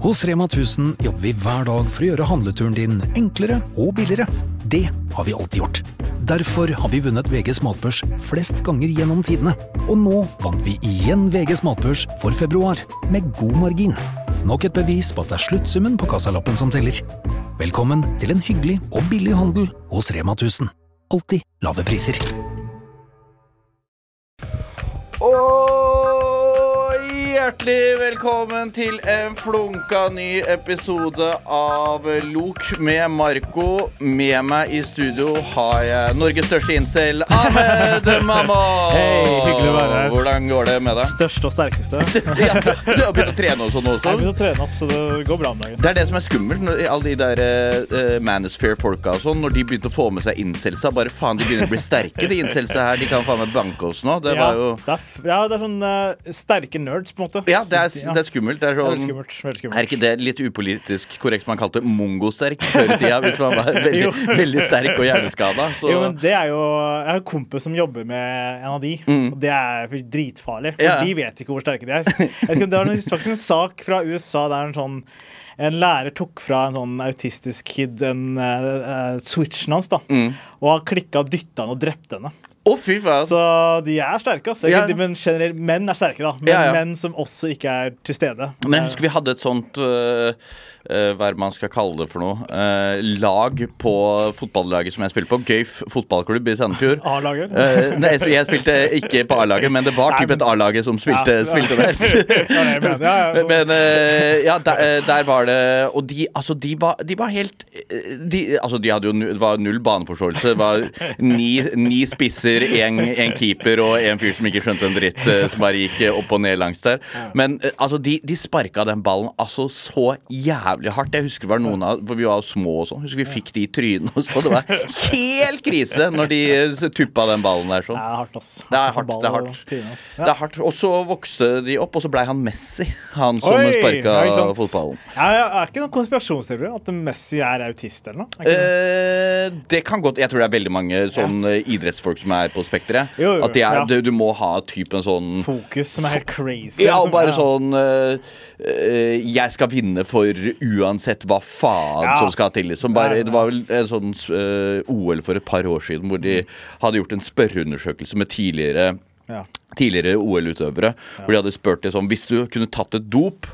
Hos Rema 1000 jobber vi hver dag for å gjøre handleturen din enklere og billigere. Det har vi alltid gjort. Derfor har vi vunnet VGs matbørs flest ganger gjennom tidene. Og nå vant vi igjen VGs matbørs for februar, med god margin. Nok et bevis på at det er sluttsummen på kassalappen som teller. Velkommen til en hyggelig og billig handel hos Rema 1000. Alltid lave priser. Hjertelig velkommen til en flunka ny episode av Lok med Marco. Med meg i studio har jeg Norges største incel, Ahmed Mamma. Hei, hyggelig å være her. Hvordan går det med deg? Største og sterkeste. Ja, du har begynt å trene og sånn også. Jeg har begynt å trene, så det går bra om dagen. Det er det som er skummelt, når alle de der manosphere-folka og sånn, når de begynte å få med seg incelsa, bare faen, de begynner å bli sterke, de incelsa her, de kan faen meg banke oss nå. Det var jo... det er sånn sterke nerds, på en måte. Ja, det er skummelt. Det er sånn, veldig skummelt. Er ikke det litt upolitisk korrekt man kalte mongosterk før i tida, hvis man var veldig sterk og hjerneskada? Så... Jo, men det er jo... Jeg har en kompis som jobber med en av de, og det er dritfarlig, for de vet ikke hvor sterke de er. Det var en sak fra USA der en lærer tok fra en sånn autistisk kid switchen hans da, og han klikket og dyttet han og drepte henne. Fy faen. Så de er sterke, altså. Men generelt, menn er sterke da. Men menn som også ikke er til stede. Men jeg husker vi hadde et sånt hva man skal kalle det for noe lag på fotballaget som jeg spilte på, Gøyf fotballklubb i Sandefjord. A-laget? Nei, så jeg spilte ikke på A-laget, men det var typ et A-laget som spilte der. Men der var det, og de var helt de hadde jo, det var null baneforståelse, det var ni spisser, en keeper og en fyr som ikke skjønte en dritt, som bare gikk opp og ned langs der. Men de sparket den ballen så jævlig hardt. Jeg husker det var noen av, for vi var små og sånn, husker vi fikk de i trynen og så, det var helt krise når de tuppa den ballen der sånn. Det er hardt, ass. Det er hardt. Og så vokste de opp, og så ble han Messi, han som sparket fotballen. Er ikke noen konspirasjonsteori at Messi er autist eller noe? Det kan godt, jeg tror det er veldig mange sånn idrettsfolk som er på spektret. At du må ha typen sånn fokus som er helt crazy. Ja, og bare sånn jeg skal vinne for uansett hva faen som skal til liksom. Det var vel en sånn OL for et par år siden hvor de hadde gjort en spørreundersøkelse med tidligere OL-utøvere, hvor de hadde spurt det sånn, hvis du kunne tatt et dop,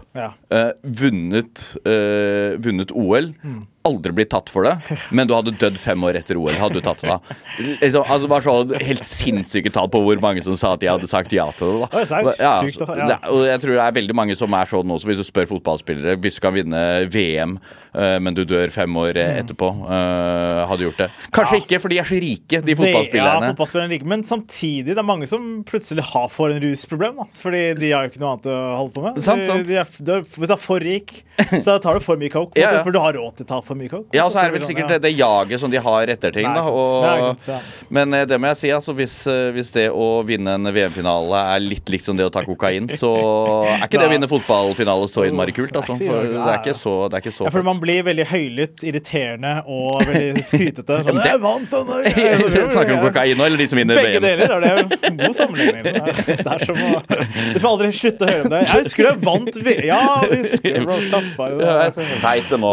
vunnet OL, aldri blitt tatt for det, men du hadde dødd 5 år etter OL, hadde du tatt det da. Det var så helt sinnssyke tall på hvor mange som sa at de hadde sagt ja til det da. Og jeg tror det er veldig mange som er sånn også, hvis du spør fotballspillere, hvis du kan vinne VM, men du dør 5 år etterpå, hadde gjort det. Kanskje ikke, for de er så rike, de fotballspillerne. Ja, fotballspillerne er rike, men samtidig, det er mange som plutselig får en rusproblem da, fordi de har jo ikke noe annet å holde på med. Sant. Hvis du er for rik, så tar du for mye coke, for du har råd til å ta for mye coke. Ja, så er det vel sikkert det jaget som de har etter ting da, men det må jeg si, altså, hvis det å vinne en VM-finale er litt liksom det å ta kokain, så er ikke det å vinne fotballfinale så innmari kult, altså, for det er ikke så for man blir veldig høylytt, irriterende og veldig skrytete. Jeg vant den! Snakker om kokain nå, eller de som vinner VM? Begge deler, det er jo god sammenligning. Det er som å... Du får aldri slutte å høre om det. Jeg husker jeg vant VM. Ja, vi husker det. Vet det nå.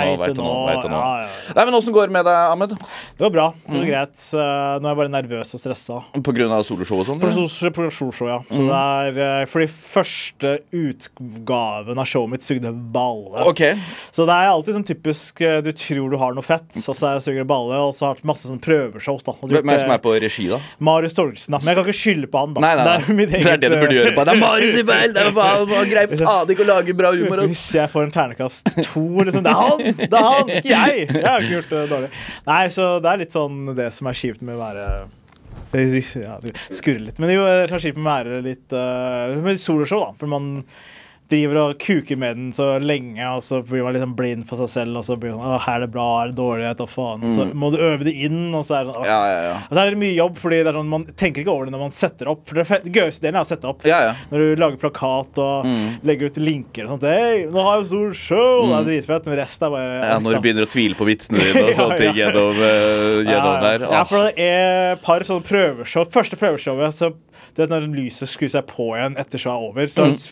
Nei, men hvordan går det med deg, Ahmed? Det var bra, det var greit. Nå er jeg bare nervøs og stresset. På grunn av soloshow og sånn? På soloshow, ja. Så det er fordi første utgaven av showet mitt sugde balle. Så det er alltid sånn typisk, du tror du har noe fett, og så er det suger balle, og så har det masse sånn prøveshows da. Hvem er det som er på regi da? Marius Torgelsen da, men jeg kan ikke skylde på han da. Nei. Det er det du burde gjøre på. Det er Marius i feil, det er bare greit faen ikke å lage bra humor. Hvis jeg får en ternekast 2, liksom, det er han, ikke jeg. Jeg har ikke gjort det dårlig. Nei, så det er litt sånn det som er skift med å være... Det skurrer litt. Men det er jo skift med å være litt med soloshow da, for man driver og kuker med den så lenge, og så blir man liksom blind for seg selv, og så blir man, her er det bra, her er det dårlig, og faen, og så må du øve det inn, og så er det sånn, og så er det mye jobb, fordi det er sånn, man tenker ikke over det når man setter opp, for det gøyeste delen er å sette opp, når du lager plakat og legger ut linker og sånt, hei, nå har jeg stor show, det er dritfett, men resten er bare... når du begynner å tvile på vitsene dine og sånt ting gjennom der. Ja, for det er et par sånne prøveshow, første prøveshowet, så du vet når lyset skrur seg på igjen etter så er over, så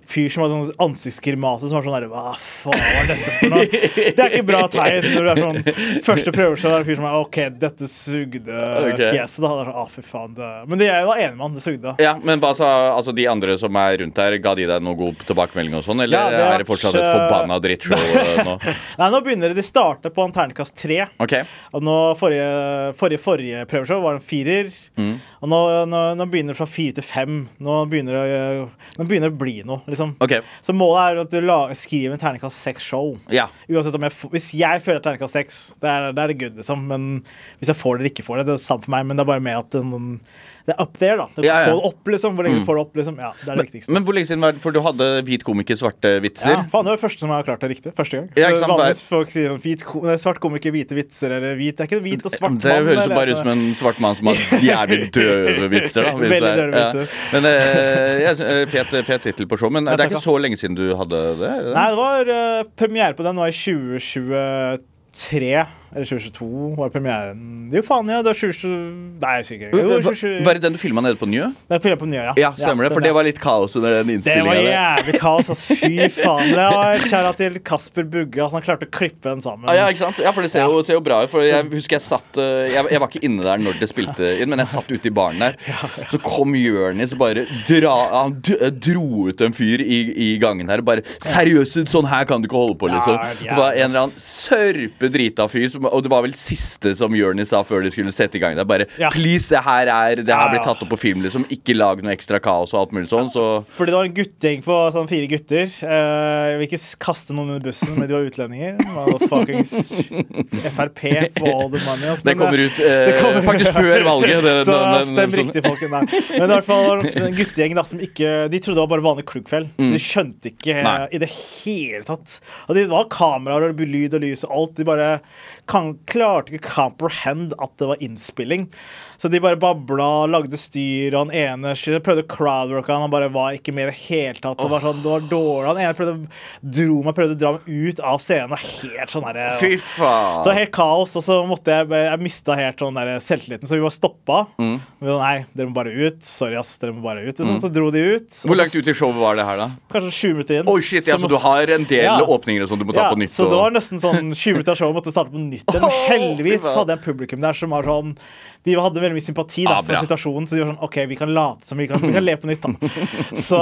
fyr som hadde sånn ansiktsgrimase som var sånn der, hva faen var dette for noe? Det ikke bra tegn når det sånn første prøvelse, det en fyr som ok, dette sugde fjeset da, det sånn, fy faen det. Men det jeg var enig med han, det sugde. Ja, men hva sa, altså de andre som rundt der, ga de deg noe god tilbakemelding og sånn, eller det det fortsatt et forbanna drittshow nå? Nei, nå begynner de starte på en terningkast 3. Og nå forrige prøveshow var en 4, og nå begynner det fra 4 til 5. Nå begynner det å bli noe, liksom. Så målet at du skriver en terningkast 6 show. Uansett om hvis jeg føler terningkast 6, det er det good, liksom. Men hvis jeg får det eller ikke får det, det samme for meg, men det bare mer at det up there da. Du får det opp, liksom. Hvor lenge du får det opp, liksom. Ja, det det viktigste. Men hvor lenge siden var det? For du hadde hvit komiker, svarte vitser. Ja, faen, det var det første som jeg har klart det riktig. Første gang. Ja, ikke sant? Vanligvis folk sier sånn, svart komiker, hvite vitser, eller hvit. Det ikke det hvit og svart mann. Det høres jo bare ut som en svart mann som har jævlig døve vitser, da. Veldig døve vitser. Men fet titel på show, men det ikke så lenge siden du hadde det? Nei, det var premiere på den nå i 2023. Eller 2022 var premieren. Det jo faen, det var 2022. Nei, jeg sikkert. Var det den du filmet nede på Njø? Den filmet på Njø, ja. Ja, stemmer det, for det var litt kaos under den innspillingen. Det var jævlig kaos, altså. Fy faen. Det var kjære til Kasper Bugge, altså han klarte å klippe den sammen. Ja, ikke sant? Ja, for det ser jo bra ut, for jeg husker jeg satt, jeg var ikke inne der når det spilte inn, men jeg satt ute i baren der. Så kom Jørnis og bare han dro ut en fyr i gangen her, og bare, seriøst, sånn her kan du ikke holde på, liksom. Det var en eller annen sørpedrita fyr og det var vel siste som Jørnis sa før de skulle sette i gang det bare, please, det her blitt tatt opp på film liksom, ikke lag noe ekstra kaos og alt mulig sånn, så fordi det var en guttegjeng på sånn 4 gutter jeg vil ikke kaste noen under bussen, men de var utlendinger fuckings FRP for all the money altså. Det kommer ut faktisk før valget så stem riktig folk men i hvert fall var det en guttegjeng da, som ikke, de trodde det var bare vanlig klubbkveld så de skjønte ikke i det hele tatt og det var kameraer og lyd og lys og alt, de bare klarte ikke comprehend at det var innspilling så de bare babla, lagde styr og han ene prøvde å crowdworke han bare var ikke mer helt tatt det var dårlig, han ene prøvde å dra meg ut av scenen helt sånn der fy faen så helt kaos, og så måtte jeg mistet helt sånn der selvtilliten, så vi var stoppet nei, dere må bare ut sorry ass, dere må bare ut så dro de ut hvor langt ut i showet var det her da? Kanskje 20 minutter inn shit, ja, så du har en del åpninger som du må ta på nytt så det var nesten sånn 20 minutter av showet måtte starte på nytt heldigvis hadde jeg en publikum der som var sånn de hadde veldig mye sympati da, for situasjonen, så de var sånn, ok, vi kan late som vi kan le på nytt da. Så,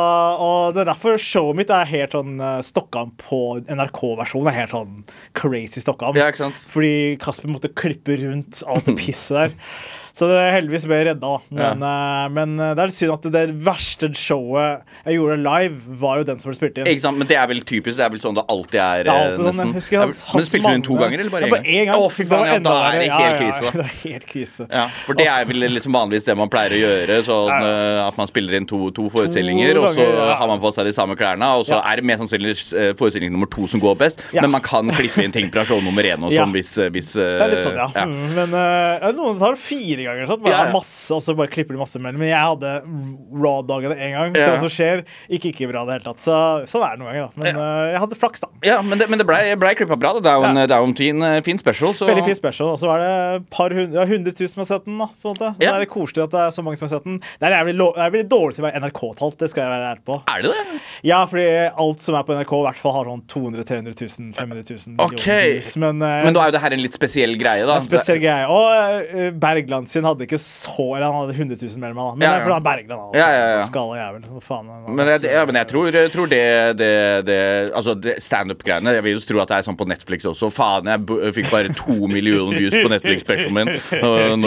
og det derfor showet mitt helt sånn Stockholm på NRK-versjonen helt sånn crazy Stockholm. Ja, ikke sant? Fordi Kasper måtte klippe rundt alt det pisset der. Så det heldigvis ble jeg redda men det synd at det verste showet jeg gjorde live var jo den som ble spilt inn. Ikke sant, men det vel typisk, det vel sånn det alltid nesten. Sånn, men spilte du den 2 ganger, eller bare 1 gang? Bare 1 gang. Fy faen, da det helt krise da. Det helt krise. Ja, for det vel liksom vanligvis det man pleier å gjøre, sånn at man spiller inn to forestillinger, og så har man på seg de samme klærne, og så det mer sannsynlig forestilling nummer 2 som går best, men man kan klippe inn ting fra show nummer 1 og sånn hvis det litt sånn, ja. Men noen tar 4 ganger sånn, bare masse, og så bare klipper de masse mellom. Men jeg hadde raw-dagene en gang, så det som skjer, ikke bra det hele tatt. Så sånn det noen ganger da. Men jeg hadde flaks da. Ja, men det ble klippet bra da. Det jo en fin special. Så... Veldig fin special, og så var det 100 000 som har sett den da, på en måte. Det litt koselig at det så mange som har sett den. Det veldig dårlig til å være NRK-talt, det skal jeg være ærlig på. Det det? Ja, fordi alt som på NRK i hvert fall har sånn 200 000, 300 000, 500 000 millioner. Men da jo det her en litt spesiell greie da. En spesiell greie, og Bergland sin hadde ikke eller han hadde 100 000 mer med han. Men det for han Bergland skala jævel. Faen, men jeg tror det altså stand-up-greiene, jeg vil jo tro at det sånn på Netflix også. Faen, jeg fikk bare 2 millioner views på Netflix-specialen min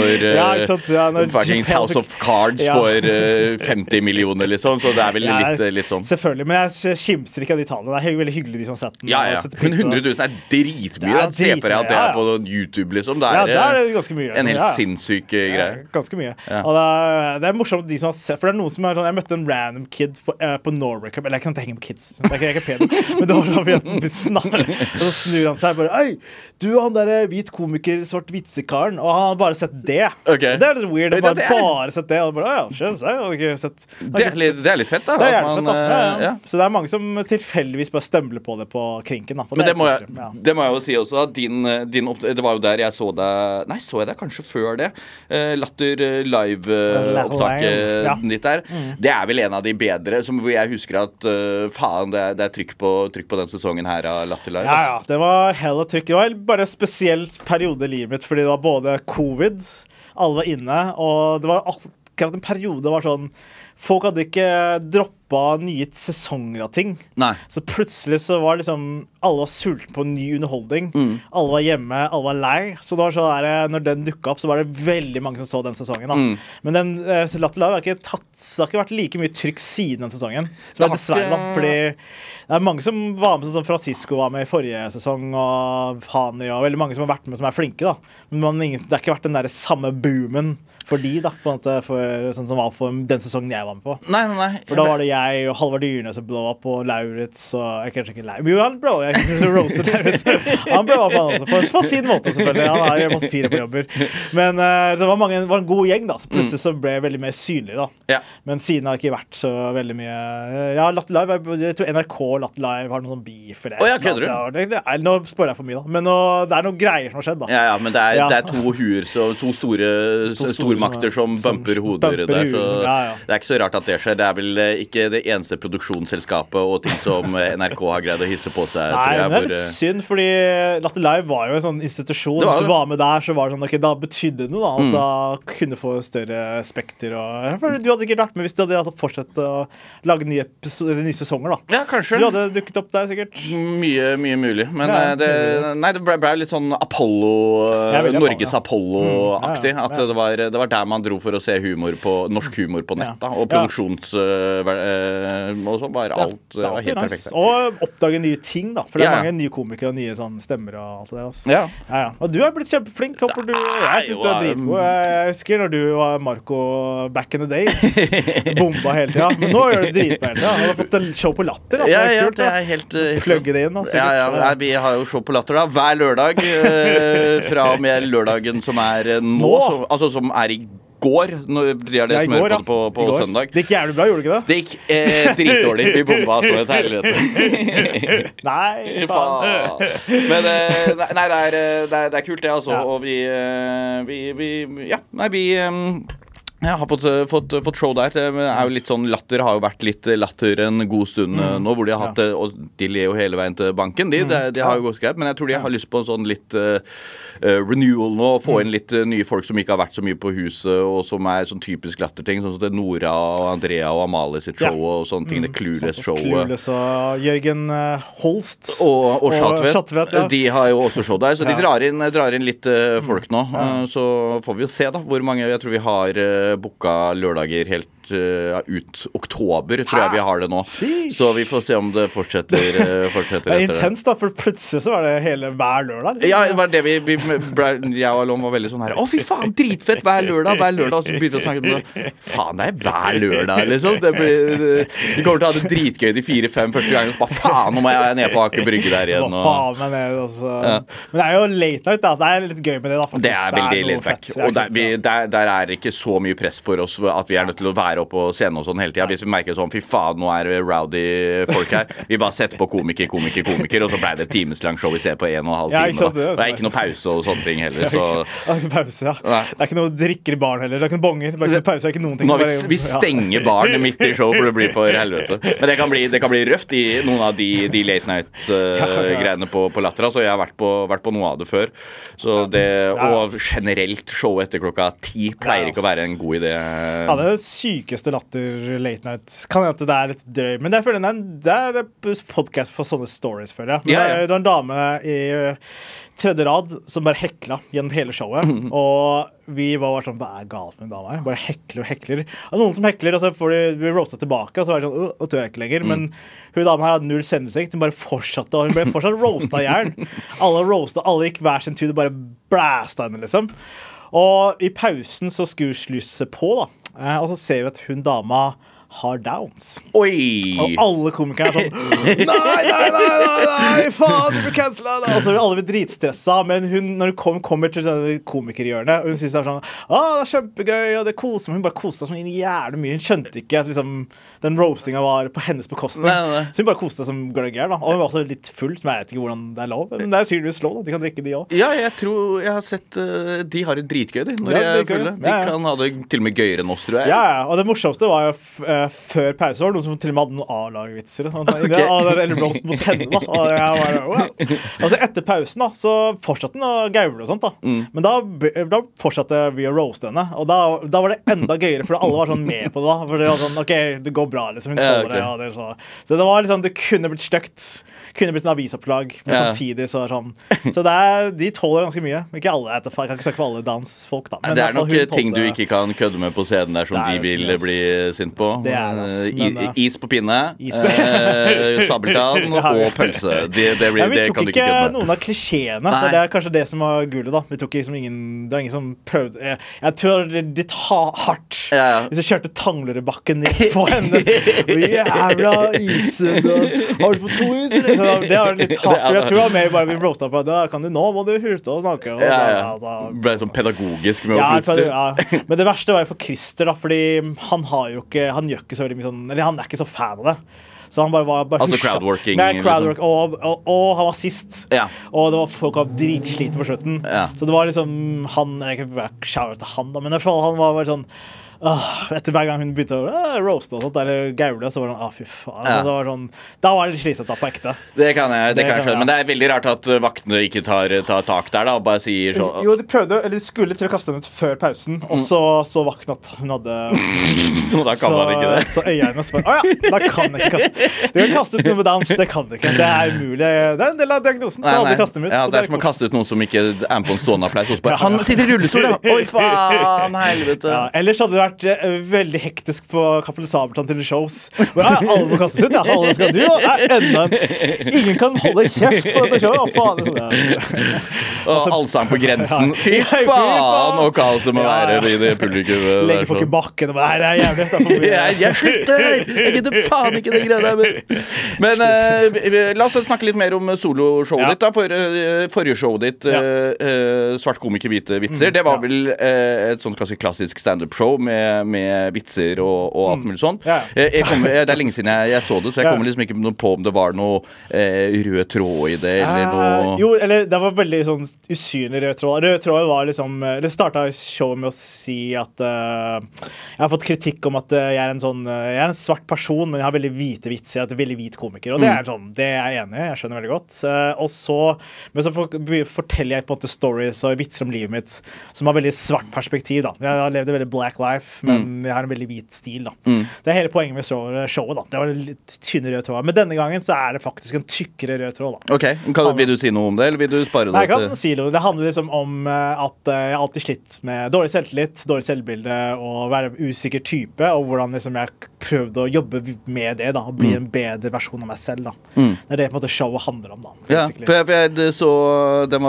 når fucking House of Cards får 50 millioner liksom, så det vel litt sånn. Selvfølgelig, men jeg kimster ikke av de tallene. Det veldig hyggelig de som har sett den. Men 100 000 dritmye. Se på deg at det på YouTube liksom. Det ganske mye. En helt sinnssyk greie. Ganske mye. Og det morsomt de som har sett, for det noen som sånn, jeg møtte en random kid på Norway Cup, eller jeg kan ikke henge med kids, det ikke pen, men det var sånn vi hadde bussen, og så snur han seg bare, «Øy, du han der hvit komiker, svart vitsekaren», og han hadde bare sett det. Det litt weird, han bare sett det, og bare, skjønner jeg hadde ikke sett. Det litt fett da. Det fett da, Så det mange som tilfeldigvis bare stømler på det på krinken da. Men det må jeg jo si også, det var jo der jeg så deg kanskje før det, Latter live-opptaket ditt der. Det vel en av de bedre, som jeg husker at faen, det trykk på den sesongen her av Latter Live. Ja, det var hella trykk. Det var bare en spesiell periode i livet mitt, fordi det var både covid, alle var inne, og det var akkurat en periode var sånn, folk hadde ikke droppet nye sesonger av ting. Nei. Så plutselig så var liksom alle var sulten på ny underholdning. Alle var hjemme, alle var lei. Så det var så der, når den dukket opp, så var det veldig mange som så den sesongen. Da. Men den Latter Live det har ikke vært like mye trykk siden den sesongen. Så det dessverre da, fordi det mange som var med, som Francisco var med i forrige sesong, og Hani, og veldig mange som har vært med som flinke, da. Men det har ikke vært den der samme boomen for de da, på en måte, sånn som var for den sesongen jeg var med på. Nei. For da var det jeg og Halvard Dyrnes som blå opp, og Lauritz, og jeg kanskje ikke Lauritz. Jo, han blå, jeg kanskje roasted Lauritz. Han blå opp han også, på sin måte selvfølgelig. Han har masse fire på jobber. Men det var en god gjeng da, så plutselig så ble jeg veldig mer synlig da. Ja. Men siden har det ikke vært så veldig mye... Ja, Latter Live, jeg tror NRK Latter Live har noen sånn beef eller kødder du? Nå spør jeg for mye da, men det noen greier som har skjedd da. Ja, men det to huer, så to stormakter som bumper hoder der, så det ikke så rart at det skjer. Det vel ikke det eneste produksjonsselskapet og ting som NRK har greid å hisse på seg. Nei, det litt synd, fordi Latter Live var jo en sånn institusjon. Hvis du var med der, så var det sånn, ok, da betydde det noe da, at da kunne få større spekter. Og du hadde ikke vært med hvis du hadde fortsatt å lage nye sesonger da. Ja, kanskje. Du hadde dukket opp der sikkert. Mye mulig, men det ble litt sånn Apollo, Norges Apollo-aktig, at det var der man dro for å se norsk humor på nett, da, og produksjons og sånn, bare alt var helt perfekt. Og oppdage nye ting da, for det mange nye komikere og nye sånn stemmer og alt det der altså. Ja. Og du har blitt kjempeflink, jeg synes du dritgod. Jeg husker når du var Marco back in the days, bomba hele tiden, men nå gjør du dritbra hele tiden. Du har fått en show på Latter da. Ja, det helt plugge det inn da, ja, vi har jo show på Latter da, hver lørdag fra og med lørdagen som nå, altså som i går, når de det smør på søndag. Det gikk jævlig bra, gjorde det ikke det? Det gikk dritdårlig, vi bomba som et helvete. Nei, faen. Men nei, det kult det altså, og vi jeg har fått show der. Det jo litt sånn Latter, har jo vært litt Latter en god stund nå, hvor de har hatt, og de ler jo hele veien til banken, de har jo gått greit, men jeg tror de har lyst på en sånn litt renewal nå, få inn litt nye folk som ikke har vært så mye på huset, og som sånn typisk Latter-ting, sånn som det Nora og Andrea og Amalie sitt show, og sånne ting, det Clueless-showet. Clueless og Jørgen Holst. Og Schatvedt, de har jo også show der, så de drar inn litt folk nå, så får vi jo se da, hvor mange, jeg tror vi har booka lørdager helt ut oktober, tror jeg vi har det nå. Så vi får se om det fortsetter etter det. Intenst da, for plutselig så var det hele hver lørdag. Liksom. Ja, det var det jeg og Alon var veldig sånn her, fy faen, dritfett hver lørdag, og så begynte vi å snakke om det. Faen, det hver lørdag, liksom. Vi kommer til å ha det dritgøy de 4-5 første gangene, så bare faen, nå må jeg ned på Aker Brygge der igjen. Faen, men det jo late night da, det litt gøy med det da, faktisk. Det veldig late back, og der ikke så mye press for oss at vi nødt til å være oppe på scenen og sånn hele tiden. Hvis vi merker sånn, fy faen, nå det rowdy folk her. Vi bare setter på komiker, og så ble det et timeslang show vi ser på 1,5 time. Det ikke noe pause og sånne ting heller. Pause, ja. Det ikke noe drikker i baren heller. Det ikke noe bonger. Det ikke noe pause, det ikke noen ting. Nå, vi stenger baren midt i show for det blir for helvete. Men det kan bli røft i noen av de late night-greiene på Latter. Altså, jeg har vært på noe av det før. Så og generelt show etter klokka 10 pleier ikke å være en god idé. Ja, det sykeste Latter late night. Kan hende at det litt drøy, men jeg føler det podcast for sånne stories, føler jeg. Det var en dame i tredje rad som bare hekla gjennom hele showet, og vi var sånn, hva galt med dama her? Bare hekler. Og noen som hekler, og så får de roastet tilbake, og så var det sånn, nå tør jeg ikke lenger, men hun dama her hadde null sendesikt, hun bare fortsatte, og hun ble fortsatt roastet i jern. Alle gikk hver sin tur, og bare blæsta henne, liksom. Og i pausen så skulle slusse på da, og så ser vi at hun dama har downs. Oi! Og alle komikere sånn, nei, nei, faen, du blir cancela! Altså, alle blir dritstressa, men når hun kommer til komikerhjørnet, og hun synes det sånn, det er kjempegøy, og det koser meg, hun bare koste seg sånn jævlig mye, hun skjønte ikke at liksom, den roastinga var på hennes bekostning, så hun bare koste seg som gløgger, da. Og hun var også litt full, så jeg vet ikke hvordan det er lov, men det er tydeligvis lov, da. De kan drikke de også. Ja, jeg tror jeg har sett de har det dritgøy, de, når de er fulle. De kan ha det til og med gøyere enn oss, tror jeg. Ja, og det morsomste var jo før pause var det noen som til og med hadde noen A-lag-vitser, eller roast mot henne, da. Og jeg bare, wow. Altså, etter pausen, da, så fortsatte den å gaule og sånt, da. Men da fortsatte vi å roaste henne, og da var det enda gøyere, for alle var sånn med på det, da. For det var sånn, ok, det går bra, liksom, hun tåler det, ja, det så. Så det var liksom, det kunne blitt støkt, kunne blitt en avisopplag, men samtidig så sånn. Så de tåler ganske mye. Ikke alle, jeg kan ikke snakke for alle dansfolk, da. Men det er nok ting du ikke kan kødde med på scenen der som de vil bli sint på. Det er is på pinne, sabeltann og pølse. Det kan du ikke kødde med. Vi tok ikke noen av klisjeene, og det er kanskje det som var gullet, da. Vi tok liksom det var ingen som prøvde. Jeg tror det er litt hardt. Hvis jeg kjørte Tanglerudbakken ned på henne, og jævla isen, har du fått 2 is, eller? Det var litt hardt. Jeg tror det var mer bare vi roasta på det. Nå må du hurte og snakke. Ble sånn pedagogisk med å plutselig. Men det verste var jo for Christer, da, fordi han gjør ikke så veldig mye sånn, eller han er ikke så fan av det. Så han bare altså crowdworking. Crowdwork, og han var sist. Og det var folk var dritsliten på slutten. Så det var liksom jeg kan ikke shout til han da, men i hvert fall han var bare sånn etter hver gang hun begynte å roaste og sånt, eller gaule, så var det sånn, fy faen. Så det var sånn, da var det slitsomt da, på ekte. Det kan jeg skjønne, men det er veldig rart at vaktene ikke tar tak der da, og bare sier sånn. Jo, de skulle til å kaste henne før pausen, og så vakten at hun hadde da kan man ikke det. Så øynene spør, da kan jeg ikke kaste. Du kan kaste ut noe med dans, det kan du ikke. Det er umulig. Det er en del av diagnosen. Nei. Ja, det er som å kaste ut noen som ikke er på en stående applaus. Han sitter i rullestol, da. Oi, faen, helvete. Ellers hadde det vært veldig hektisk på Kapell Sabeltann til shows. Alle må kastes ut, alle skal du, ingen kan holde kjeft på dette showet. Og allsang på grensen. Fy faen, og kaoset må være i det publikummet. Legger folk i bakken og bare, det er jævlig. Jeg slutter! Jeg gidder faen ikke det greia der. Men la oss snakke litt mer om soloshowet ditt da. Forrige showet ditt, Svart komiker, hvite vitser, det var vel et sånt ganske klassisk stand-up-show med vitser og alt mulig sånn. Det er lenge siden jeg så det, så jeg kommer liksom ikke på om det var noe rød tråd i det, eller noe. Jo, eller det var veldig sånn usynlig rød tråd. Rød tråd var liksom, det startet showet med å si at jeg har fått kritikk om at jeg er en svart person, men jeg har veldig hvite vitser, jeg er en veldig hvit komiker, og det er sånn, det er jeg enig i, jeg skjønner veldig godt. Men så forteller jeg på en måte stories og vitser om livet mitt, som har veldig svart perspektiv da. Jeg har levd et veldig black life, men jeg har en veldig hvit stil da. Det er hele poenget med showet da. Det var en litt tynne rød tråd. Men denne gangen så er det faktisk en tykkere rød tråd da. Ok, vil du si noe om det, eller vil du spare det? Nei, jeg kan si noe. Det handler liksom om at jeg alltid slitt med dårlig selvtillit, dårlig selvbilde, og være en usikker type, og hvordan liksom jeg prøvde å jobbe med det da, og bli en bedre versjon av meg selv da. Det er det på en måte showet handler om da. Ja, for jeg så, det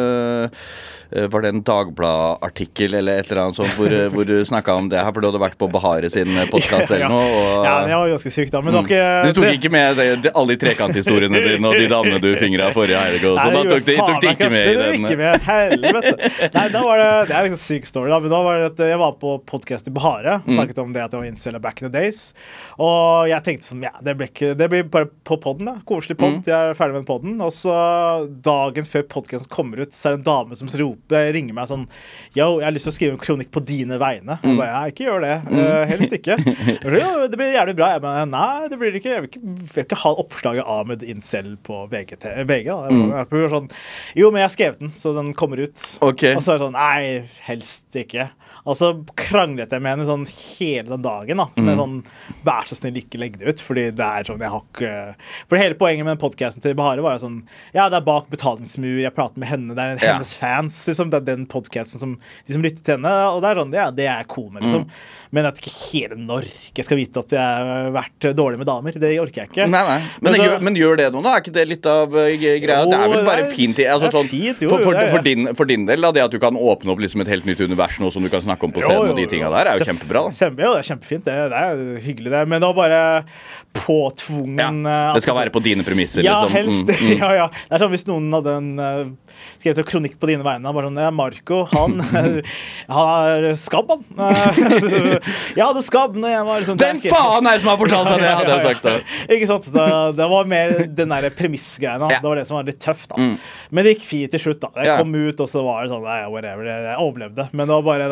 var det en Dagbladet-artikkel eller et eller annet sånt hvor du snakket om det her, for du hadde vært på Bahare sin podcast eller noe. Ja, det var ganske sykt da, men du tok ikke med alle de trekanthistoriene dine og de damene du fingret forrige helg, så da tok de ikke med i den. Det ikke med, helvete. Nei, da var det er liksom syk story da, men da var det at jeg var på podcast i Bahare, snakket om det at jeg var incel back in the days, og jeg tenkte sånn, det blir bare på podden da, koselig podd, jeg er ferdig med podden, og så dagen før podcasten kommer ut, så er det en dame som ringer meg sånn, yo, jeg har lyst til å skrive en kronikk på dine vegne. Jeg bare, ikke gjør det, helst ikke. Jo, det blir jævlig bra. Jeg bare, nei, det blir det ikke. Jeg vil ikke ha oppslaget Ahmed Incel på VG da. Jeg bare sånn, jo, men jeg har skrevet den, så den kommer ut. Og så er det sånn, nei, helst ikke. Og så kranglet jeg med henne sånn hele den dagen da, med sånn, vær så snill, ikke legg det ut, fordi det er sånn, jeg har ikke... For hele poenget med den podcasten til Bahare var jo sånn, ja, det er bak betalingsmur, jeg prater med henne, det er hennes fans, liksom, det den podcasten som de som lytter til henne, og det sånn, det cool med, liksom. Men at ikke hele Norge skal vite at jeg har vært dårlig med damer, det orker jeg ikke. Nei. Men gjør det noe da? Er ikke det litt av greia? Det vel bare fint, altså, sånn, fint, for din del, da, det at du kan åpne opp liksom et helt nytt univers nå som du kan snakke om på scenen, og de tingene der jo kjempebra. Da. Det kjempefint, det hyggelig det, men da bare påtvungen det skal være på dine premisser, ja, liksom. helst, ja. Det sånn, hvis noen hadde skrevet en kronikk på dine vegne, bare sånn, Marco, han har skabb, han. Jeg hadde skabb når jeg var liksom, den faen som har fortalt deg det, hadde jeg sagt da. Ikke sant? Det var mer den der premissgreiene, det var det som var litt tøft da. Men det gikk fint til slutt da. Jeg kom ut, og så var det sånn, whatever, jeg overlevde. Men det var bare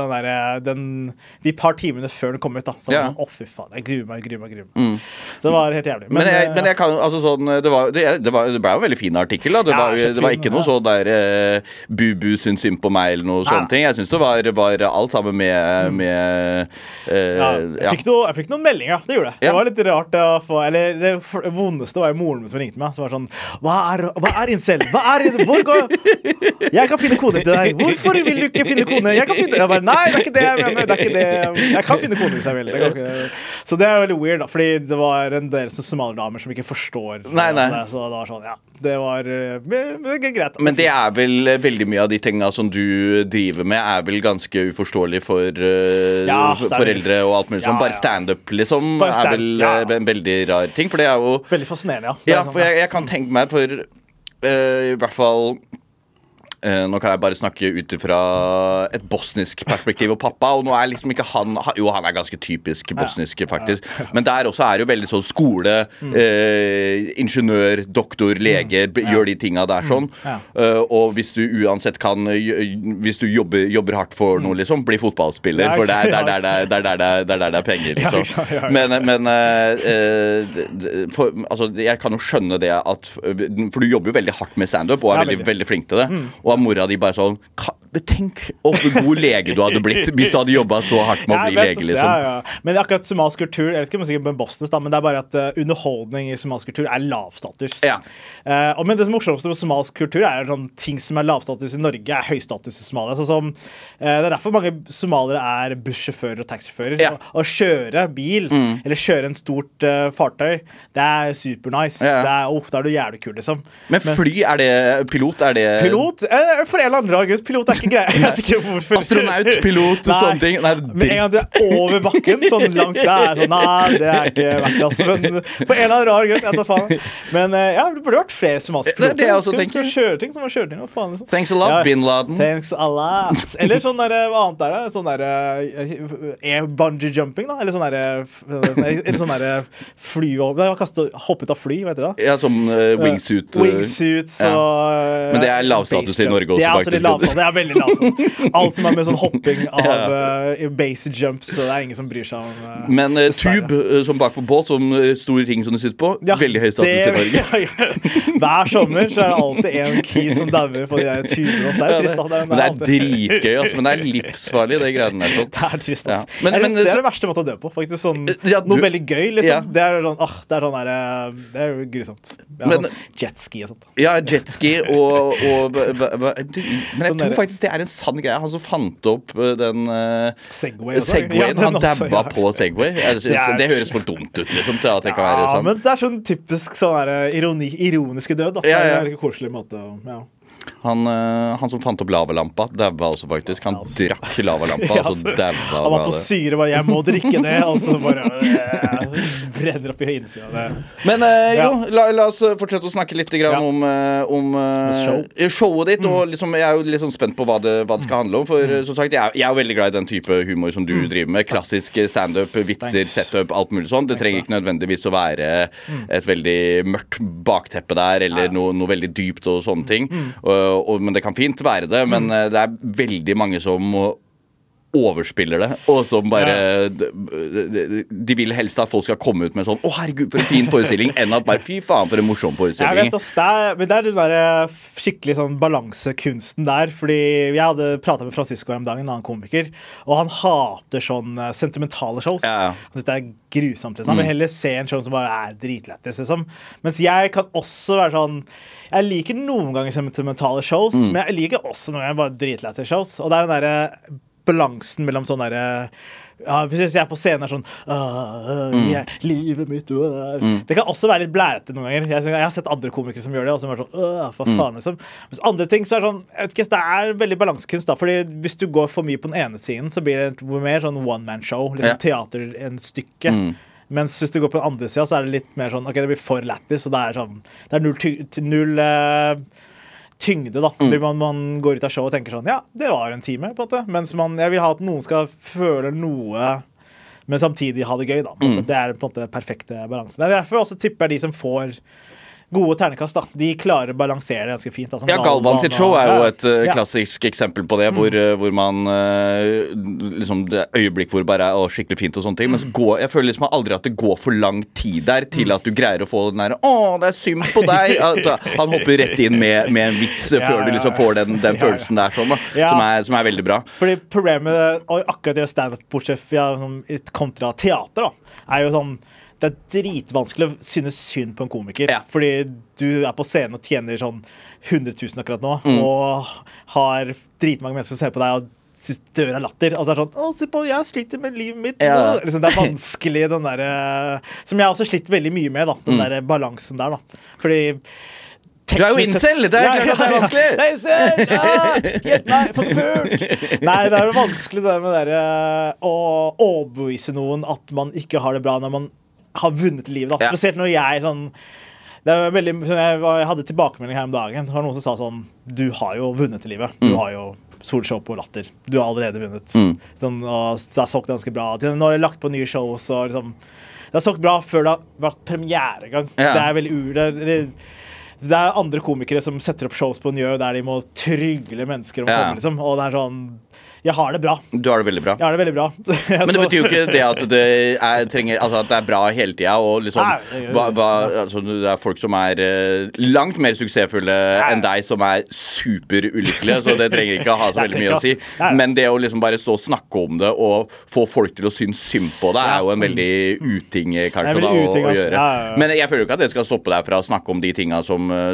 de par timene før den kom ut da, så var det, fy faen, jeg gruer meg. Så det var helt jævlig. Men jeg kan, altså sånn, det ble jo en veldig fin artikkel da. Det var ikke noe så der Bubu syns synd på meg eller noe sånne ting. Jeg synes det var alt sammen med jeg fikk noen meldinger, det gjorde jeg. Det var litt rart å få, eller det vondeste var jo moren min som ringte meg, som var sånn, hva er incel? Hvor går jeg kan finne kone til deg. Hvorfor vil du ikke finne kone? Jeg bare, nei, det ikke det jeg mener. Det ikke det. Jeg kan finne kone hvis jeg vil. Så det veldig weird da, fordi det var en del somalidamer som ikke forstår nei. Det, så det var sånn, det var greit. Men det vel veldig mye av de tingene som du driver med vel ganske uforståelig for foreldre og alt mulig, som bare stand-up liksom, vel en veldig rar ting, for det jo veldig fascinerende, ja, for jeg kan tenke meg for i hvert fall nå kan jeg bare snakke ut fra et bosnisk perspektiv og pappa, og nå liksom ikke han ganske typisk bosnisk faktisk, men der også det jo veldig sånn skole, ingeniør, doktor, lege, gjør de tingene der sånn, og hvis du uansett kan, hvis du jobber hardt for noe liksom, bli fotballspiller, for det er penger liksom. Men jeg kan jo skjønne det at, for du jobber jo veldig hardt med stand-up og veldig, veldig flink til det, og mora di bare sånn, tenk hvor god lege du hadde blitt hvis du hadde jobbet så hardt med å bli lege liksom. Men akkurat somalsk kultur, jeg vet ikke om jeg sikkert med Boston da, men det bare at underholdning i somalsk kultur lavstatus. Men det som morsomste med somalsk kultur sånn, ting som lavstatus i Norge høystatus i Somalia. Som, det derfor mange somalere bussjåfører og taxisjåfører. Å kjøre bil, eller kjøre en stort fartøy, det supernice. Da du jævlig kul liksom. Men fly, det pilot? Pilot? For en eller annen rar gutt, pilot ikke greit. Jeg vet ikke hvorfor. Astronaut, pilot og sånne ting. Nei, men en gang du over bakken, sånn langt der, sånn, nei, det ikke verdt altså. Men for en eller annen rar gutt, jeg tar faen. Men det burde vært flere somalske piloter. Det jeg også tenker. Kjøre ting som var kjørt inn, hva faen liksom. Thanks a lot, Bin Laden. Thanks a lot. Eller sånn der, hva annet det? Sånn der air bungee jumping da, eller sånn der fly over, hoppet av fly, vet du da? Ja, som wingsuit. Wingsuits og men det lavstatus i Norge også, faktisk. Det veldig lavstatus. Alt som med sånn hopping av base jumps, så det ingen som bryr seg om men tube, som bak på båt, som stor ring som du sitter på, veldig høy status i Norge. Hver sommer så det alltid en key som dauer på de der tubene. Det trist da. Men det dritgøy, altså. Men det livsfarlig, det greiene der. Det trist, altså. Men det det verste måte å dø på, faktisk. Sånn, noe veldig gøy, liksom. Det det jo grusomt. Jetski og sånt. Ja, jetski og men jeg tror faktisk det en sann greie. Han som fant opp den Segwayen, han dabba på Segway. Det høres for dumt ut liksom, til at det kan være sant. Men det sånn typisk sånn ironiske død da. Det ikke koselig måte Han som fant opp lavalampa dabba også faktisk. Han drakk lavalampa og så dabba han var på syre, bare jeg må drikke det og så bare brenner opp i innsida. Men la oss fortsette å snakke litt grann om showet ditt, og liksom, jeg jo litt sånn spent på hva det skal handle om, for som sagt, jeg jo veldig glad i den type humor som du driver med, klassisk stand-up, vitser, setup, alt mulig sånn. Det trenger ikke nødvendigvis å være et veldig mørkt bakteppe der, eller noe veldig dypt og sånne ting, men det kan fint være det, men det veldig mange som overspiller det, og som bare de vil helst at folk skal komme ut med sånn, herregud, for en fin forestilling, enn at bare, fy faen, for en morsom forestilling. Jeg vet, men det den der skikkelig sånn balansekunsten der, fordi jeg hadde pratet med Francisco om dagen, en annen komiker, og han hater sånn sentimentale shows. Han synes det grusomt, liksom. Han vil heller se en show som bare dritlettis, liksom. Mens jeg kan også være sånn, jeg liker noen ganger sentimentale shows, men jeg liker også noen ganger bare dritlettis shows, og det den der balansen mellom sånn der hvis jeg på scenen sånn livet mitt det kan også være litt blærete noen ganger. Jeg har sett andre komikere som gjør det og som sånn, hva faen liksom. Mens andre ting så sånn, jeg vet ikke, det veldig balansekunst da, fordi hvis du går for mye på den ene siden så blir det mer sånn one-man show, liksom teater en stykke. Mens hvis du går på den andre siden så det litt mer sånn, ok, det blir for lættis, og det sånn, det null tyngde da, fordi man går ut av showet og tenker sånn, ja, det var en time på en måte, mens jeg vil ha at noen skal føle noe, men samtidig ha det gøy da, det på en måte perfekte balansen. Det derfor også tipper jeg de som får gode ternekast da, de klarer å balansere det ganske fint da, Galvan sitt show jo et klassisk eksempel på det, hvor man liksom, det øyeblikk hvor bare skikkelig fint og sånne ting, men så jeg føler liksom aldri at det går for lang tid der til at du greier å få den der, det synd på deg, han hopper rett inn med en vits før du liksom får den følelsen der sånn da, som veldig bra. Fordi problemet, og akkurat det stand-up bortsett kontra teater da, jo sånn, det dritvanskelig å synes synd på en komiker, fordi du på scenen og tjener sånn 100 000 akkurat nå, og har dritmange mennesker som ser på deg og dør av latter, og så det sånn, se på, jeg sliter med livet mitt liksom, det vanskelig, den der som jeg også slitt veldig mye med da, den der balansen der da, fordi du jo incel, det klart at det vanskelig. Hjelp meg, få pult. Nei, det jo vanskelig det med det å overbevise noen at man ikke har det bra når man har vunnet livet da. Spesielt når jeg sånn, det veldig, jeg hadde tilbakemelding her om dagen, det var noen som sa sånn, du har jo vunnet i livet, du har jo solshow på Latter, du har allerede vunnet sånn, og det har solgt ganske bra nå har jeg lagt på nye shows og liksom, det har solgt bra før det har vært premieregang det veldig det andre komikere som setter opp shows på Njø der de må trygle mennesker om å komme liksom, og det sånn jeg har det bra. Du har det veldig bra. Jeg har det veldig bra. Men det betyr jo ikke det at det trenger, altså at det bra hele tiden, og liksom, altså det folk som langt mer suksessfulle enn deg, som superulykkelige, så det trenger ikke å ha så veldig mye å si. Men det å liksom bare stå og snakke om det, og få folk til å synes synd på det, jo en veldig uting kanskje da, å gjøre. Men jeg føler jo ikke at det skal stoppe deg fra å snakke om de tingene